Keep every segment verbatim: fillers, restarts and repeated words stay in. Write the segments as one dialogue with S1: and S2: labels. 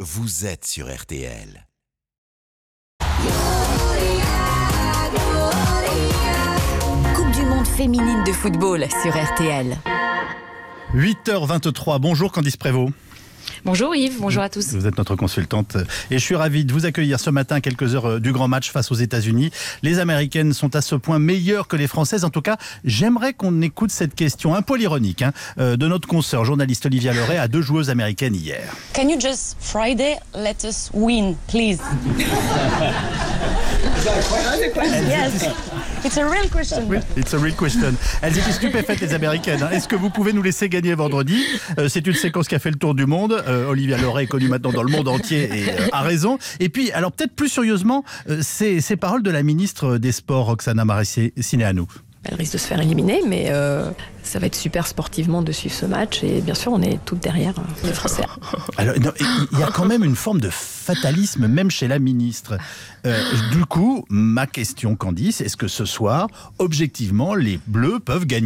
S1: vous êtes sur R T L.
S2: Coupe du monde féminine de football sur R T L.
S3: huit heures vingt-trois, bonjour Candice Prévost.
S4: Bonjour Yves, bonjour à tous.
S3: Vous êtes notre consultante et je suis ravi de vous accueillir ce matin à quelques heures du grand match face aux États-Unis. Les Américaines sont à ce point meilleures que les Françaises. En tout cas, j'aimerais qu'on écoute cette question un poil ironique hein, de notre consoeur journaliste Olivia Leray à deux joueuses américaines hier.
S5: Can you just Friday let us win, please? Yes. It's a real question.
S3: Oui, it's a real question. Elles étaient stupéfaites les Américaines. Est-ce que vous pouvez nous laisser gagner vendredi ? euh, C'est une séquence qui a fait le tour du monde. Euh, Olivia Leray est connue maintenant dans le monde entier et euh, a raison. Et puis, alors peut-être plus sérieusement, euh, ces, ces paroles de la ministre des Sports, Roxana Maracineanu.
S6: Elle risque de se faire éliminer, mais euh, ça va être super sportivement de suivre ce match. Et bien sûr, on est toutes derrière les Français.
S3: Alors, il y a quand même une forme de fatalisme, même chez la ministre. Euh, du coup, ma question, Candice, est-ce que ce soir, objectivement, les Bleus peuvent gagner ?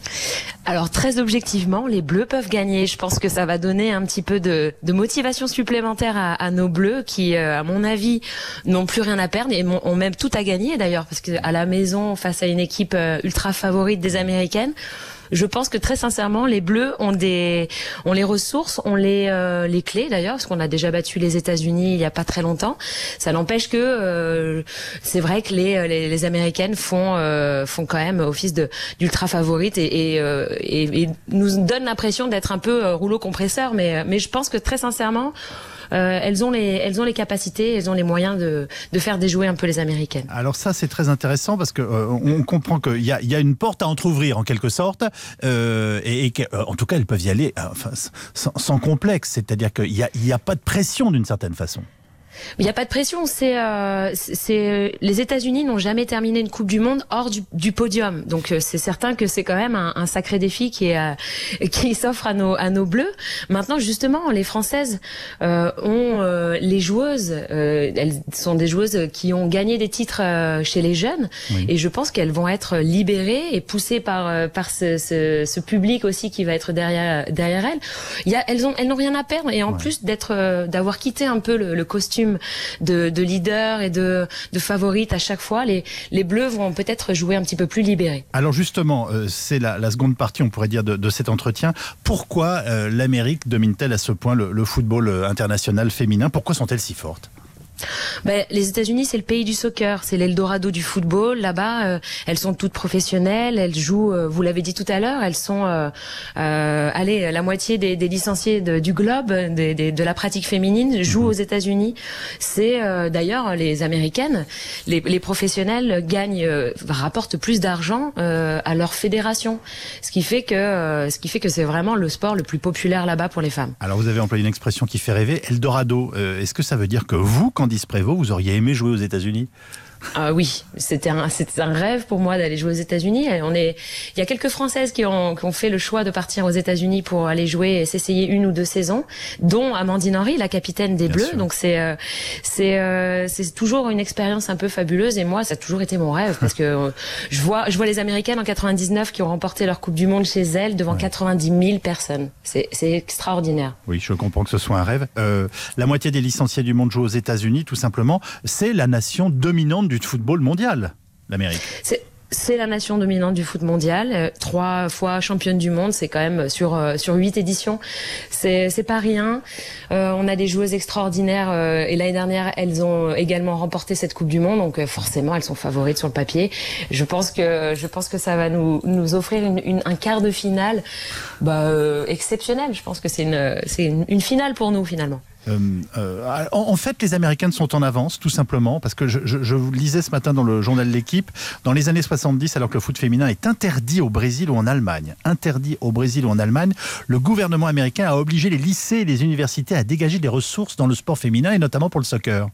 S4: Alors très objectivement, les Bleus peuvent gagner. Je pense que ça va donner un petit peu de, de motivation supplémentaire à, à nos Bleus qui, euh, à mon avis, n'ont plus rien à perdre et ont même tout à gagner d'ailleurs, parce qu'à la maison, face à une équipe euh, ultra favorite des Américaines, je pense que très sincèrement, les Bleus ont des, ont les ressources, ont les, euh, les clés d'ailleurs, parce qu'on a déjà battu les États-Unis il y a pas très longtemps. Ça n'empêche que euh, c'est vrai que les, les, les Américaines font, euh, font quand même office de d'ultra favorites et, et, euh, et, et nous donnent l'impression d'être un peu euh, rouleau compresseur. Mais, mais je pense que très sincèrement, Euh, elles ont les, elles ont les capacités, elles ont les moyens de, de faire déjouer un peu les Américaines.
S3: Alors ça, c'est très intéressant parce que euh, on comprend qu'il y a, il y a une porte à entrouvrir en quelque sorte, euh, et, et qu'en tout cas, elles peuvent y aller euh, enfin, sans, sans complexe. C'est-à-dire qu'il y a, il y a pas de pression d'une certaine façon.
S4: Il n'y a pas de pression. C'est, euh, c'est les États-Unis n'ont jamais terminé une Coupe du Monde hors du, du podium. Donc euh, c'est certain que c'est quand même un, un sacré défi qui est euh, qui s'offre à nos à nos Bleus. Maintenant, justement, les Françaises euh, ont euh, les joueuses. Euh, elles sont des joueuses qui ont gagné des titres euh, chez les jeunes, oui. Et je pense qu'elles vont être libérées et poussées par euh, par ce, ce, ce public aussi qui va être derrière derrière elles. Il y a, elles ont elles n'ont rien à perdre et en ouais. plus d'être euh, d'avoir quitté un peu le, le costume De, de leader et de, de favorite à chaque fois, les, les Bleus vont peut-être jouer un petit peu plus libérés.
S3: Alors justement, euh, c'est la, la seconde partie, on pourrait dire, de, de cet entretien. Pourquoi euh, l'Amérique domine-t-elle à ce point le, le football international féminin ? Pourquoi sont-elles si fortes ?
S4: Ben, les États-Unis, c'est le pays du soccer, c'est l'Eldorado du football. Là-bas, euh, elles sont toutes professionnelles, elles jouent. Euh, vous l'avez dit tout à l'heure, elles sont, euh, euh, allez, la moitié des, des licenciés de, du globe, des, des, de la pratique féminine, jouent aux États-Unis. C'est euh, d'ailleurs les Américaines, les, les professionnels gagnent, euh, rapportent plus d'argent euh, à leur fédération, ce qui fait que, euh, ce qui fait que c'est vraiment le sport le plus populaire là-bas pour les femmes.
S3: Alors vous avez employé une expression qui fait rêver, Eldorado. Euh, est-ce que ça veut dire que vous, quand Candice Prévost, vous auriez aimé jouer aux États-Unis ?
S4: Ah oui, c'était un, c'était un rêve pour moi d'aller jouer aux États-Unis. On est, il y a quelques Françaises qui ont, qui ont fait le choix de partir aux États-Unis pour aller jouer et s'essayer une ou deux saisons, dont Amandine Henry, la capitaine des Bien Bleus. Sûr. Donc c'est, euh, c'est, euh, c'est toujours une expérience un peu fabuleuse. Et moi, ça a toujours été mon rêve parce que euh, je vois, je vois les Américaines en quatre-vingt-dix-neuf qui ont remporté leur Coupe du Monde chez elles devant ouais. quatre-vingt-dix mille personnes. C'est, c'est extraordinaire.
S3: Oui, je comprends que ce soit un rêve. Euh, la moitié des licenciés du monde jouent aux États-Unis, tout simplement. C'est la nation dominante du football mondial, l'Amérique.
S4: C'est... C'est la nation dominante du foot mondial, euh, trois fois championne du monde, c'est quand même sur euh, sur huit éditions, c'est c'est pas rien. Euh, on a des joueuses extraordinaires euh, et l'année dernière elles ont également remporté cette Coupe du Monde, donc euh, forcément elles sont favorites sur le papier. Je pense que je pense que ça va nous nous offrir une, une un quart de finale, bah euh, exceptionnel. Je pense que c'est une c'est une, une finale pour nous finalement.
S3: Euh, euh, en, en fait, les Américaines sont en avance, tout simplement, parce que je, je, je vous lisais ce matin dans le journal L'Équipe, dans les années soixante-dix, alors que le foot féminin est interdit au Brésil ou en Allemagne, interdit au Brésil ou en Allemagne, le gouvernement américain a obligé les lycées et les universités à dégager des ressources dans le sport féminin, et notamment pour le soccer.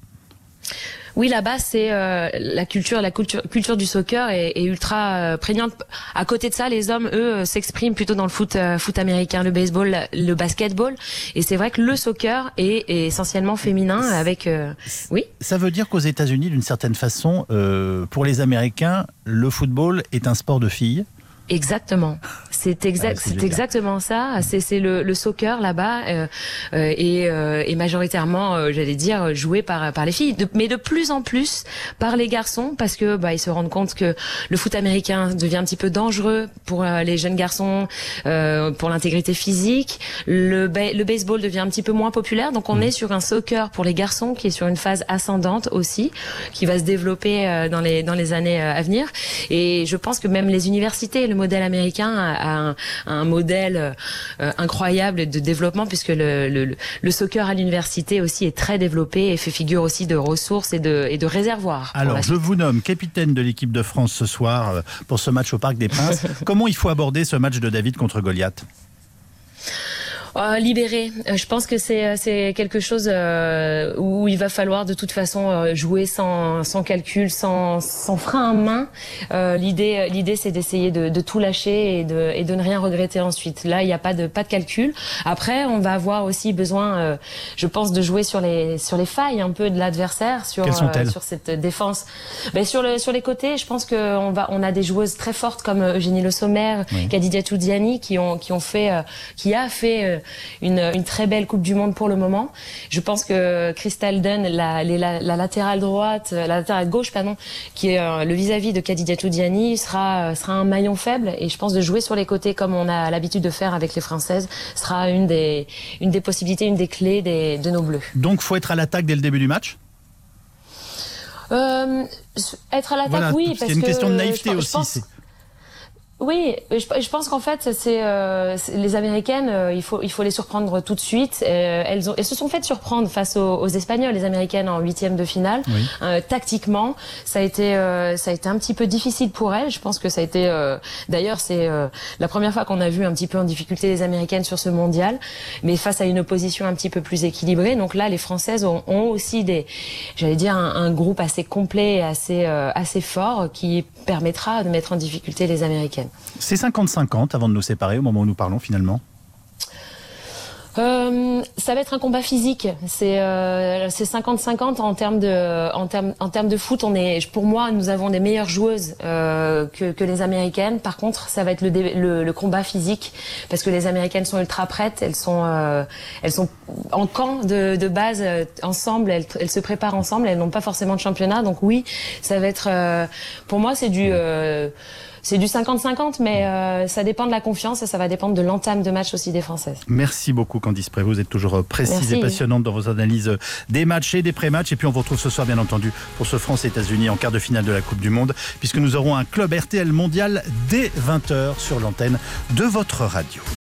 S4: Oui, là-bas, c'est euh, la culture, la culture, culture du soccer est, est ultra euh, prégnante. À côté de ça, les hommes, eux, euh, s'expriment plutôt dans le foot, euh, foot américain, le baseball, le basketball. Et c'est vrai que le soccer est, est essentiellement féminin. Avec, euh, oui.
S3: Ça veut dire qu'aux États-Unis, d'une certaine façon, euh, pour les Américains, le football est un sport de filles.
S4: Exactement. C'est exact,
S3: Ah, c'est
S4: c'est exactement ça. C'est, c'est le, le soccer là-bas euh, euh, et, euh, et majoritairement, euh, j'allais dire, joué par par les filles, de, mais de plus en plus par les garçons, parce que bah ils se rendent compte que le foot américain devient un petit peu dangereux pour euh, les jeunes garçons, euh, pour l'intégrité physique. Le, ba- le baseball devient un petit peu moins populaire, donc on mmh. est sur un soccer pour les garçons qui est sur une phase ascendante aussi, qui va se développer euh, dans les dans les années euh, à venir. Et je pense que même les universités, le modèle américain a, a, un, a un modèle euh, incroyable de développement, puisque le, le, le soccer à l'université aussi est très développé et fait figure aussi de ressources et de, et de réservoirs.
S3: Alors, je vous nomme capitaine de l'équipe de France ce soir euh, pour ce match au Parc des Princes. Comment il faut aborder ce match de David contre Goliath ?
S4: Euh, libéré. Euh, je pense que c'est c'est quelque chose euh, où il va falloir de toute façon euh, jouer sans sans calcul, sans sans frein à main. Euh, l'idée l'idée c'est d'essayer de, de tout lâcher et de et de ne rien regretter ensuite. Là, il n'y a pas de pas de calcul. Après, on va avoir aussi besoin, euh, je pense, de jouer sur les sur les failles un peu de l'adversaire, sur euh, sur cette défense. Ben sur le sur les côtés, je pense que on va on a des joueuses très fortes comme Eugénie Le Sommer, oui. Khadijatou Diani qui ont qui ont fait euh, qui a fait euh, Une, une très belle Coupe du Monde pour le moment. Je pense que Crystal Dunn, la, la, la latérale droite, la latérale gauche, pardon, qui est euh, le vis-à-vis de Khadijatou Diani, sera, sera un maillon faible. Et je pense de jouer sur les côtés comme on a l'habitude de faire avec les Françaises sera une des, une des possibilités, une des clés des, de nos Bleus.
S3: Donc, faut être à l'attaque dès le début du match ?
S4: euh, Être à l'attaque, voilà, oui.
S3: Parce qu'il y a une question de naïveté je, aussi. Je pense... c'est...
S4: Oui, je, je pense qu'en fait, c'est, euh, c'est les Américaines, euh, il faut il faut les surprendre tout de suite. Euh, elles ont elles se sont faites surprendre face aux, aux Espagnols, les Américaines en huitième de finale. Oui. Euh, tactiquement, ça a été euh, ça a été un petit peu difficile pour elles. Je pense que ça a été euh, d'ailleurs c'est euh, la première fois qu'on a vu un petit peu en difficulté les Américaines sur ce mondial, mais face à une opposition un petit peu plus équilibrée. Donc là, les Françaises ont, ont aussi des, j'allais dire un, un groupe assez complet et assez euh, assez fort qui permettra de mettre en difficulté les Américaines.
S3: C'est cinquante cinquante avant de nous séparer au moment où nous parlons finalement.
S4: Euh, ça va être un combat physique. C'est euh, c'est cinquante cinquante en termes de en termes en termes de foot. On est, pour moi, nous avons des meilleures joueuses euh, que que les Américaines. Par contre, ça va être le le, le combat physique parce que les Américaines sont ultra prêtes. Elles sont euh, elles sont en camp de de base euh, ensemble. Elles elles se préparent ensemble. Elles n'ont pas forcément de championnat. Donc oui, ça va être euh, pour moi c'est du euh, C'est du cinquante cinquante, mais euh, ça dépend de la confiance et ça va dépendre de l'entame de match aussi des Françaises.
S3: Merci beaucoup Candice Prévost, vous êtes toujours précise Merci. et passionnante dans vos analyses des matchs et des pré-matchs. Et puis on vous retrouve ce soir bien entendu pour ce France-États-Unis en quart de finale de la Coupe du Monde, puisque nous aurons un club R T L mondial dès vingt heures sur l'antenne de votre radio.